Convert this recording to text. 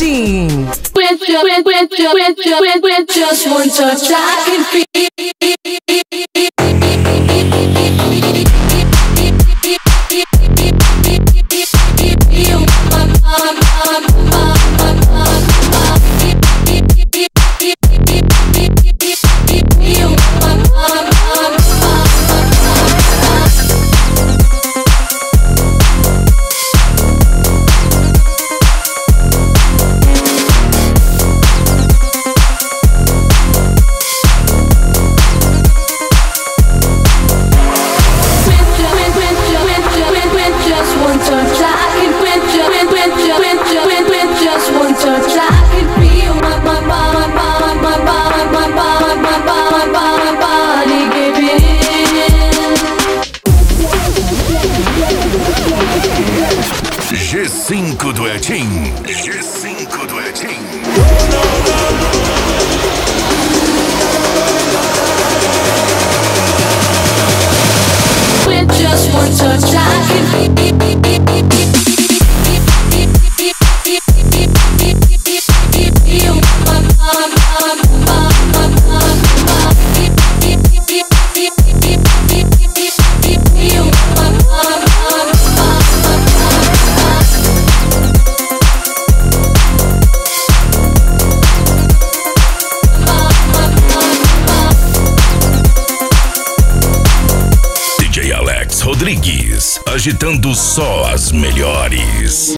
Duetin. With just one touch, I can feel. G5 Duetin. G5 Duetin. With just one touch, I can Rodrigues, agitando só as melhores.